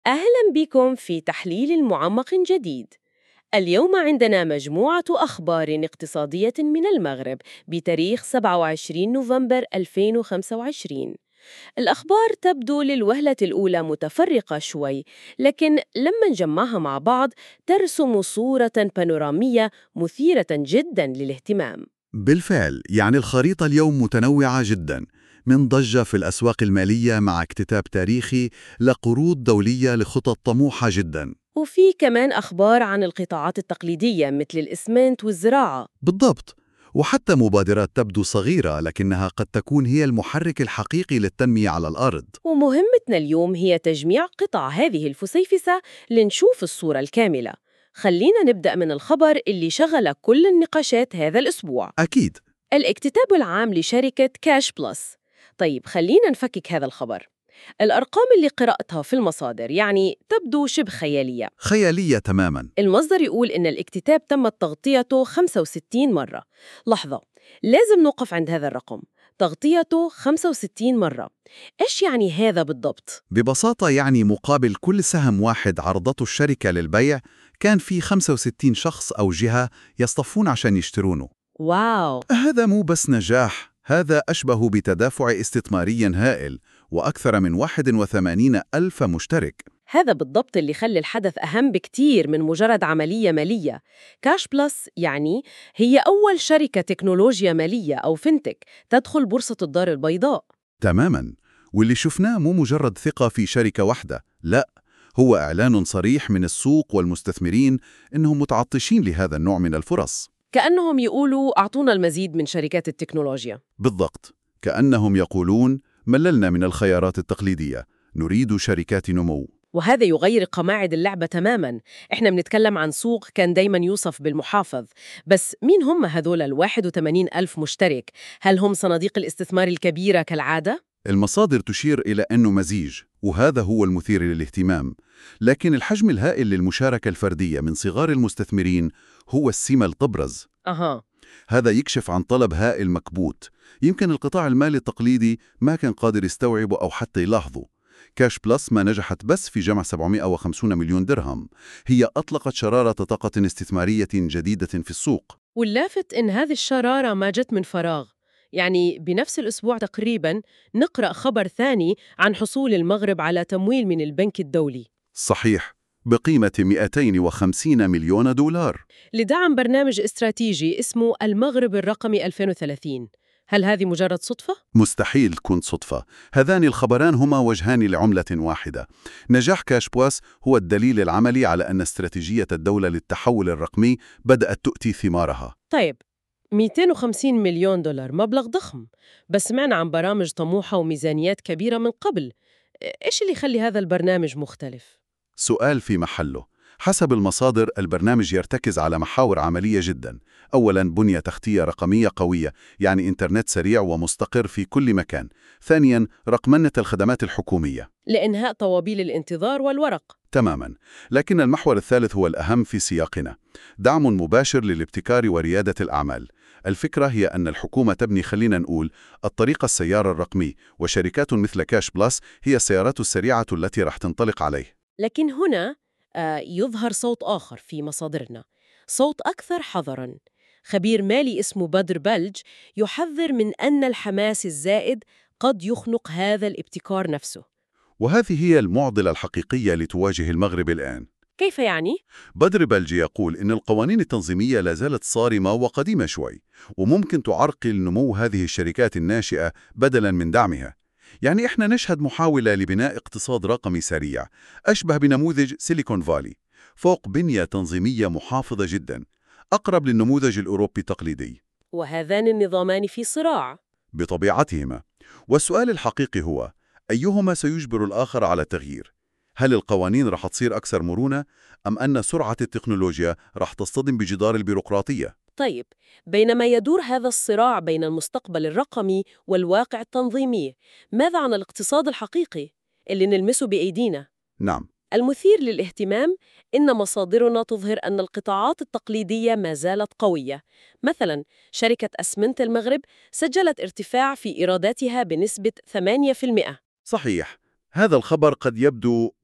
أهلا بكم في تحليل معمق جديد. اليوم عندنا مجموعة أخبار اقتصادية من المغرب بتاريخ 27 نوفمبر 2025. الأخبار تبدو للوهلة الأولى متفرقة شوي، لكن لما نجمعها مع بعض ترسم صورة بانورامية مثيرة جدا للاهتمام. بالفعل، يعني الخريطة اليوم متنوعة جدا، من ضجة في الأسواق المالية مع اكتتاب تاريخي لقروض دولية لخطط طموحة جدا. وفي كمان أخبار عن القطاعات التقليدية مثل الإسمنت والزراعة. بالضبط، وحتى مبادرات تبدو صغيرة لكنها قد تكون هي المحرك الحقيقي للتنمية على الأرض. ومهمتنا اليوم هي تجميع قطع هذه الفسيفساء لنشوف الصورة الكاملة. خلينا نبدأ من الخبر اللي شغل كل النقاشات هذا الأسبوع: أكيد. الاكتتاب العام لشركة كاش بلس. طيب خلينا نفكك هذا الخبر. الأرقام اللي قرأتها في المصادر يعني تبدو شبه خيالية. خيالية تماما. المصدر يقول إن الاكتتاب تم تغطيته 65 مرة. لحظة، لازم نوقف عند هذا الرقم. تغطيته 65 مرة، إيش يعني هذا بالضبط؟ ببساطة يعني مقابل كل سهم واحد عرضته الشركة للبيع كان في 65 شخص أو جهة يصطفون عشان يشترونه. واو. هذا مو بس نجاح، هذا أشبه بتدافع استثماري هائل، وأكثر من 81 ألف مشترك. هذا بالضبط اللي خلى الحدث أهم بكتير من مجرد عملية مالية. كاش بلس يعني هي أول شركة تكنولوجيا مالية أو فينتك تدخل بورصة الدار البيضاء. تماماً، واللي شفناه مو مجرد ثقة في شركة واحدة، لا، هو إعلان صريح من السوق والمستثمرين إنهم متعطشين لهذا النوع من الفرص. كأنهم يقولوا أعطونا المزيد من شركات التكنولوجيا. بالضبط، كأنهم يقولون مللنا من الخيارات التقليدية، نريد شركات نمو. وهذا يغير قواعد اللعبة تماماً. إحنا بنتكلم عن سوق كان دايماً يوصف بالمحافظ، بس مين هم هذول 81 ألف مشترك؟ هل هم صناديق الاستثمار الكبيرة كالعادة؟ المصادر تشير إلى أنه مزيج، وهذا هو المثير للاهتمام، لكن الحجم الهائل للمشاركة الفردية من صغار المستثمرين هو السمة التبرز. أها. هذا يكشف عن طلب هائل مكبوت، يمكن القطاع المالي التقليدي ما كان قادر يستوعبه أو حتى يلاحظه. كاش بلس ما نجحت بس في جمع 750 مليون درهم، هي أطلقت شرارة طاقة استثمارية جديدة في السوق. واللافت إن هذه الشرارة ما جت من فراغ. يعني بنفس الأسبوع تقريباً نقرأ خبر ثاني عن حصول المغرب على تمويل من البنك الدولي صحيح، بقيمة 250 مليون دولار. لدعم برنامج استراتيجي اسمه المغرب الرقمي 2030. هل هذه مجرد صدفة؟ مستحيل تكون صدفة، هذان الخبران هما وجهان لعملة واحدة. نجاح كاش بواس هو الدليل العملي على أن استراتيجية الدولة للتحول الرقمي بدأت تؤتي ثمارها. طيب، 250 مليون دولار مبلغ ضخم، بس سمعنا عن برامج طموحة وميزانيات كبيرة من قبل. إيش اللي يخلي هذا البرنامج مختلف؟ سؤال في محله. حسب المصادر، البرنامج يرتكز على محاور عملية جدا. أولاً، بنية تحتية رقمية قوية، يعني إنترنت سريع ومستقر في كل مكان. ثانياً، رقمنة الخدمات الحكومية. لإنهاء طوابير الانتظار والورق. تماماً، لكن المحور الثالث هو الأهم في سياقنا: دعم مباشر للابتكار وريادة الأعمال. الفكرة هي أن الحكومة تبني، خلينا نقول، الطريق السيار الرقمي، وشركات مثل كاش بلس هي السيارات السريعة التي رح تنطلق عليه. لكن هنا يظهر صوت آخر في مصادرنا، صوت أكثر حذراً. خبير مالي اسمه بدر بلج يحذر من أن الحماس الزائد قد يخنق هذا الابتكار نفسه. وهذه هي المعضلة الحقيقية لتواجه المغرب الآن. كيف يعني؟ بدر بلجي يقول إن القوانين التنظيمية لا زالت صارمة وقديمة شوي، وممكن تعرقل نمو هذه الشركات الناشئة بدلاً من دعمها. يعني إحنا نشهد محاولة لبناء اقتصاد رقمي سريع، أشبه بنموذج سيليكون فالي، فوق بنية تنظيمية محافظة جداً، أقرب للنموذج الأوروبي التقليدي وهذان النظامان في صراع. بطبيعتهما. والسؤال الحقيقي هو: أيهما سيجبر الآخر على التغيير؟ هل القوانين رح تصير أكثر مرونة، أم أن سرعة التكنولوجيا رح تصطدم بجدار البيروقراطية؟ طيب، بينما يدور هذا الصراع بين المستقبل الرقمي والواقع التنظيمي، ماذا عن الاقتصاد الحقيقي اللي نلمسه بأيدينا؟ نعم. المثير للاهتمام إن مصادرنا تظهر أن القطاعات التقليدية ما زالت قوية. مثلاً، شركة أسمنت المغرب سجلت ارتفاع في إيراداتها بنسبة 8%. صحيح، هذا الخبر قد يبدو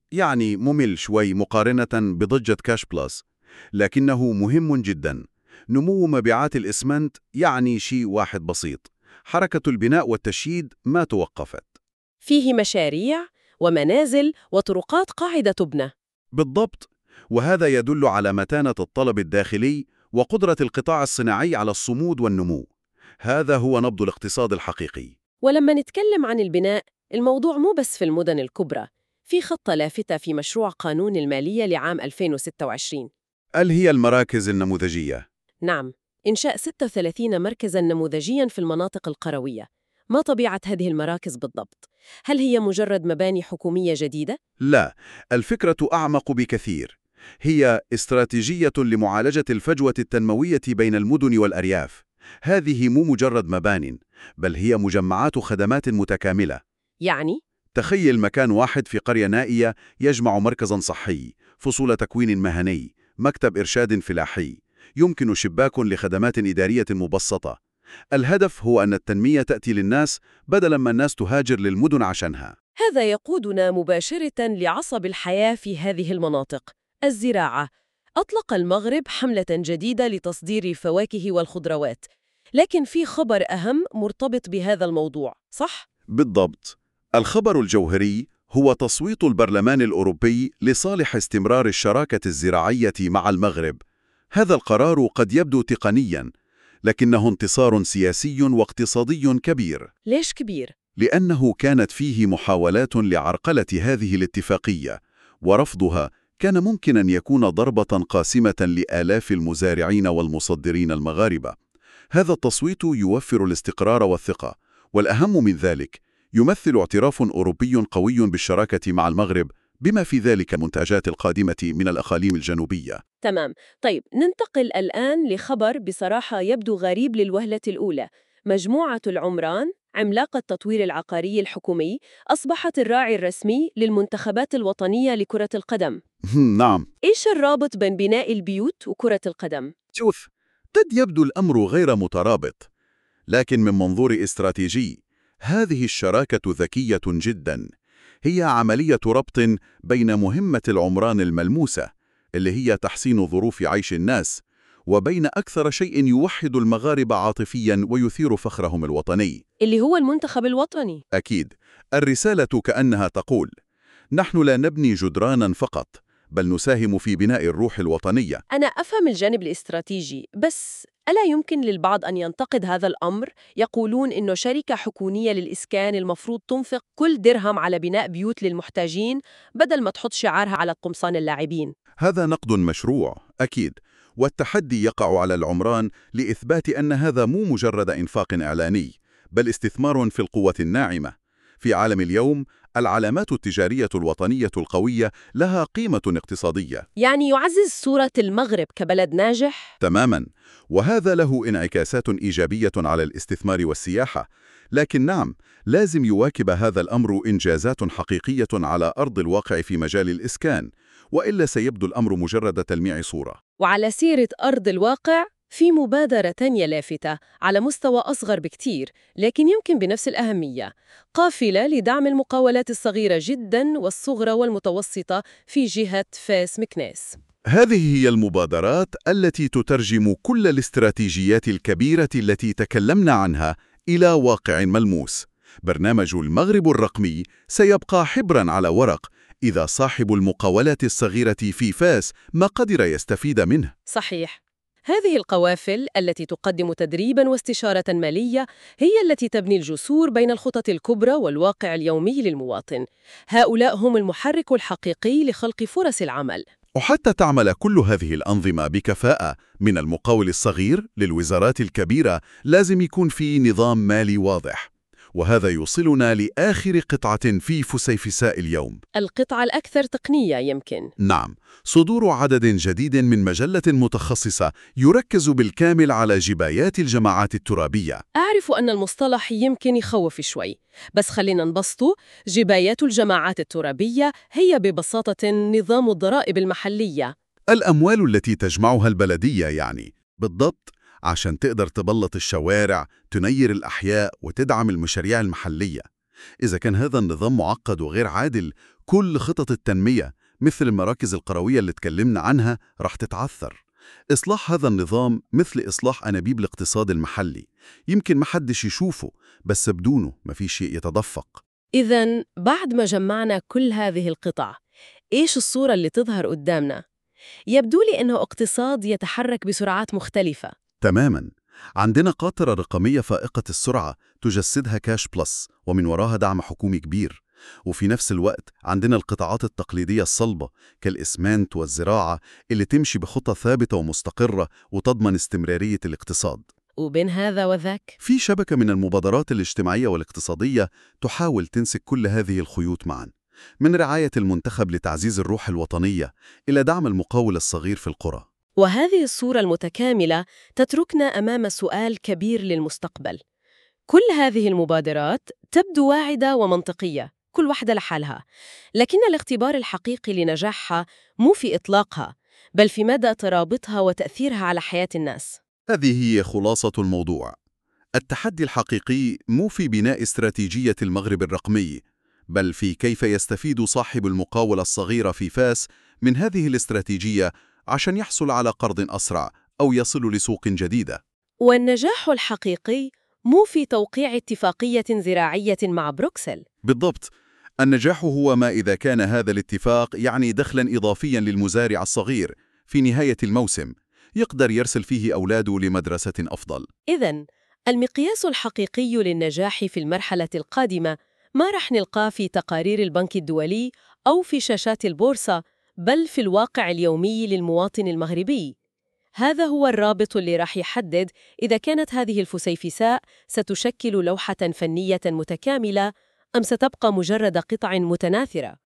يعني ممل شوي مقارنة بضجة كاش بلس، لكنه مهم جدا. نمو مبيعات الإسمنت يعني شيء واحد بسيط: حركة البناء والتشييد ما توقفت. فيه مشاريع ومنازل وطرقات قاعدة تبنى. بالضبط، وهذا يدل على متانة الطلب الداخلي وقدرة القطاع الصناعي على الصمود والنمو. هذا هو نبض الاقتصاد الحقيقي. ولما نتكلم عن البناء، الموضوع مو بس في المدن الكبرى. في خطة لافتة في مشروع قانون المالية لعام 2026. هل هي المراكز النموذجية؟ نعم، إنشاء 36 مركزاً نموذجياً في المناطق القروية. ما طبيعة هذه المراكز بالضبط؟ هل هي مجرد مباني حكومية جديدة؟ لا، الفكرة أعمق بكثير. هي استراتيجية لمعالجة الفجوة التنموية بين المدن والأرياف. هذه مو مجرد مبان، بل هي مجمعات خدمات متكاملة. يعني؟ تخيل مكان واحد في قرية نائية يجمع مركزاً صحي، فصول تكوين مهني، مكتب إرشاد فلاحي، يمكن شباك لخدمات إدارية مبسطة. الهدف هو أن التنمية تأتي للناس بدلاً ما الناس تهاجر للمدن عشانها. هذا يقودنا مباشرة لعصب الحياة في هذه المناطق: الزراعة. أطلق المغرب حملة جديدة لتصدير الفواكه والخضروات، لكن في خبر أهم مرتبط بهذا الموضوع، صح؟ بالضبط. الخبر الجوهري هو تصويت البرلمان الأوروبي لصالح استمرار الشراكة الزراعية مع المغرب. هذا القرار قد يبدو تقنياً، لكنه انتصار سياسي واقتصادي كبير، ليش كبير؟ لأنه كانت فيه محاولات لعرقلة هذه الاتفاقية، ورفضها كان ممكن أن يكون ضربة قاسمة لآلاف المزارعين والمصدرين المغاربة. هذا التصويت يوفر الاستقرار والثقة، والأهم من ذلك يمثل اعتراف أوروبي قوي بالشراكة مع المغرب، بما في ذلك المنتجات القادمة من الأقاليم الجنوبية. تمام. طيب، ننتقل الآن لخبر بصراحة يبدو غريب للوهلة الأولى. مجموعة العمران، عملاق التطوير العقاري الحكومي، أصبحت الراعي الرسمي للمنتخبات الوطنية لكرة القدم. نعم. إيش الرابط بين بناء البيوت وكرة القدم؟ شوف، قد يبدو الأمر غير مترابط، لكن من منظور استراتيجي هذه الشراكة ذكية جدا. هي عملية ربط بين مهمة العمران الملموسة، اللي هي تحسين ظروف عيش الناس، وبين أكثر شيء يوحد المغاربة عاطفيا ويثير فخرهم الوطني. اللي هو المنتخب الوطني. أكيد. الرسالة كأنها تقول: نحن لا نبني جدرانا فقط، بل نساهم في بناء الروح الوطنية. أنا أفهم الجانب الاستراتيجي، بس ألا يمكن للبعض أن ينتقد هذا الأمر؟ يقولون إنه شركة حكومية للإسكان المفروض تنفق كل درهم على بناء بيوت للمحتاجين بدل ما تحط شعارها على قمصان اللاعبين. هذا نقد مشروع، أكيد، والتحدي يقع على العمران لإثبات أن هذا مو مجرد إنفاق إعلاني، بل استثمار في القوة الناعمة. في عالم اليوم، العلامات التجارية الوطنية القوية لها قيمة اقتصادية. يعني يعزز صورة المغرب كبلد ناجح؟ تماماً، وهذا له انعكاسات إيجابية على الاستثمار والسياحة. لكن نعم، لازم يواكب هذا الأمر إنجازات حقيقية على أرض الواقع في مجال الإسكان، وإلا سيبدو الأمر مجرد تلميع صورة. وعلى سيرة أرض الواقع، في مبادرة تانية لافتة على مستوى أصغر بكتير، لكن يمكن بنفس الأهمية: قافلة لدعم المقاولات الصغيرة جداً والصغرى والمتوسطة في جهة فاس مكناس. هذه هي المبادرات التي تترجم كل الاستراتيجيات الكبيرة التي تكلمنا عنها إلى واقع ملموس. برنامج المغرب الرقمي سيبقى حبراً على ورق إذا صاحب المقاولات الصغيرة في فاس ما قدر يستفيد منه. صحيح. هذه القوافل التي تقدم تدريباً واستشارة مالية هي التي تبني الجسور بين الخطط الكبرى والواقع اليومي للمواطن. هؤلاء هم المحرك الحقيقي لخلق فرص العمل. وحتى تعمل كل هذه الأنظمة بكفاءة، من المقاول الصغير للوزارات الكبيرة، لازم يكون في نظام مالي واضح. وهذا يوصلنا لآخر قطعة في فسيفساء اليوم. القطعة الأكثر تقنية يمكن. نعم، صدور عدد جديد من مجلة متخصصة يركز بالكامل على جبايات الجماعات الترابية. أعرف أن المصطلح يمكن يخوف شوي، بس خلينا نبسطه. جبايات الجماعات الترابية هي ببساطة نظام الضرائب المحلية. الأموال التي تجمعها البلدية يعني. بالضبط، عشان تقدر تبلط الشوارع، تنير الأحياء، وتدعم المشاريع المحلية. إذا كان هذا النظام معقد وغير عادل، كل خطط التنمية مثل المراكز القروية اللي اتكلمنا عنها راح تتعثر. إصلاح هذا النظام مثل إصلاح أنابيب الاقتصاد المحلي، يمكن محدش يشوفه، بس بدونه مفيش شيء يتدفق. إذن بعد ما جمعنا كل هذه القطع، إيش الصورة اللي تظهر قدامنا؟ يبدو لي إنه اقتصاد يتحرك بسرعات مختلفة. تماماً. عندنا قاطرة رقمية فائقة السرعة تجسدها كاش بلس، ومن وراها دعم حكومي كبير. وفي نفس الوقت عندنا القطاعات التقليدية الصلبة كالإسمنت والزراعة اللي تمشي بخطة ثابتة ومستقرة وتضمن استمرارية الاقتصاد. وبين هذا وذاك في شبكة من المبادرات الاجتماعية والاقتصادية تحاول تنسك كل هذه الخيوط معاً، من رعاية المنتخب لتعزيز الروح الوطنية إلى دعم المقاول الصغير في القرى. وهذه الصورة المتكاملة تتركنا أمام سؤال كبير للمستقبل. كل هذه المبادرات تبدو واعدة ومنطقية، كل واحدة لحالها، لكن الاختبار الحقيقي لنجاحها مو في إطلاقها، بل في مدى ترابطها وتأثيرها على حياة الناس. هذه هي خلاصة الموضوع. التحدي الحقيقي مو في بناء استراتيجية المغرب الرقمي، بل في كيف يستفيد صاحب المقاولة الصغيرة في فاس من هذه الاستراتيجية عشان يحصل على قرض أسرع أو يصل لسوق جديدة. والنجاح الحقيقي مو في توقيع اتفاقية زراعية مع بروكسل. بالضبط. النجاح هو ما إذا كان هذا الاتفاق يعني دخلاً إضافياً للمزارع الصغير في نهاية الموسم، يقدر يرسل فيه أولاده لمدرسة أفضل. إذن المقياس الحقيقي للنجاح في المرحلة القادمة ما رح نلقاه في تقارير البنك الدولي أو في شاشات البورصة، بل في الواقع اليومي للمواطن المغربي. هذا هو الرابط اللي راح يحدد إذا كانت هذه الفسيفساء ستشكل لوحة فنية متكاملة أم ستبقى مجرد قطع متناثرة.